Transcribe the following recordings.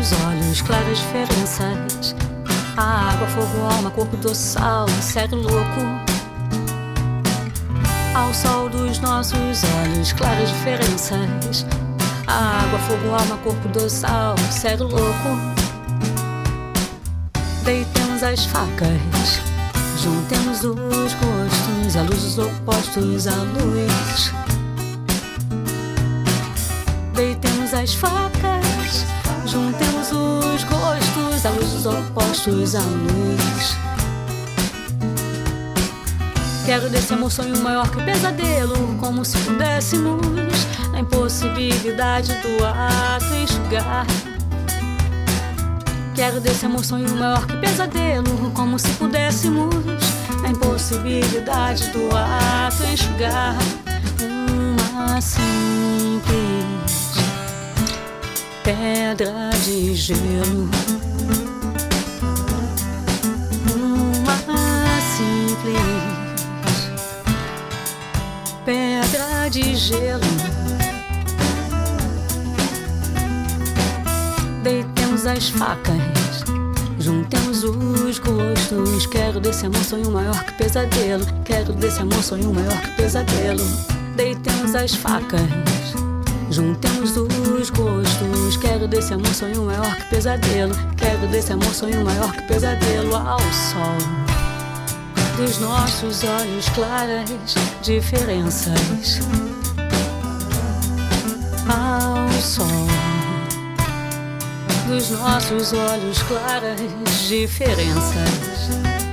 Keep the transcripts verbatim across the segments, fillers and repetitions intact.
nossos olhos, claras diferenças. A água, fogo, alma, corpo, doce, sal, cego, louco. Ao sol dos nossos olhos, claras diferenças. A água, fogo, alma, corpo, doce, sal, cego, louco. Deitemos as facas, juntemos os gostos, a luz dos opostos, a luz. Deitemos as facas, juntemos os gostos, a luz dos opostos, a luz. Quero desse amor sonho maior que o pesadelo, como se pudéssemos a impossibilidade do ato enxugar. Quero desse amor sonho maior que pesadelo, como se pudéssemos a impossibilidade do ato enxugar. Uma simples pedra de gelo, uma simples pedra de gelo. Deitemos as facas, juntemos os gostos. Quero desse amor sonho maior que pesadelo. Quero desse amor sonho maior que pesadelo. Deitemos as facas, juntemos os gostos. Quero desse amor sonho maior que pesadelo. Quero desse amor sonho maior que pesadelo. Ao sol dos nossos olhos, claras diferenças. Ao sol dos nossos olhos, claras diferenças.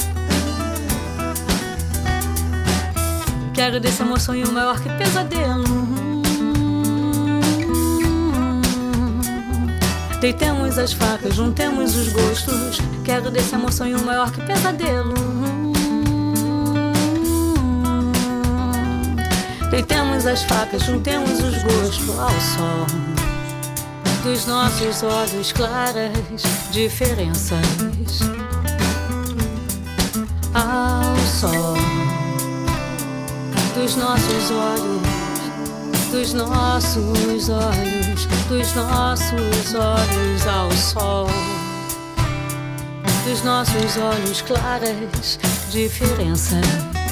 Quero desse amor sonho maior que pesadelo. Deitemos as facas, juntemos os gostos. Quero desse amor sonho maior que pesadelo. Deitemos as facas, juntemos os gostos. Ao sol dos nossos olhos, claras diferenças. Ao sol dos nossos olhos, dos nossos olhos, dos nossos olhos. Ao sol dos nossos olhos, claras diferenças.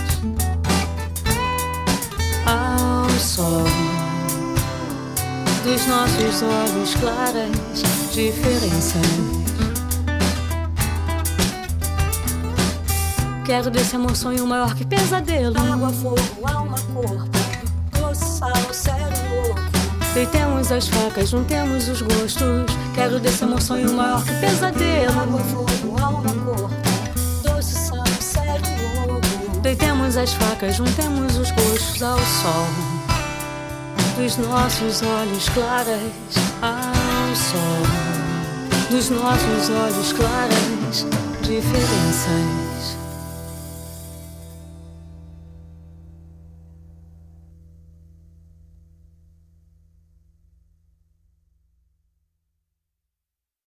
Ao sol dos nossos olhos, claras diferenças. Quero desse amor sonho maior que pesadelo. Água, fogo, alma, corpo, doce, sal, cego, louco. Deitemos as facas, juntemos os gostos. Quero desse amor sonho maior que pesadelo. Água, fogo, alma, corpo, doce, sal, cego, louco. Deitemos as facas, juntemos os gostos. Ao sol dos nossos olhos, claras. Ao sol dos nossos olhos, claras diferenças.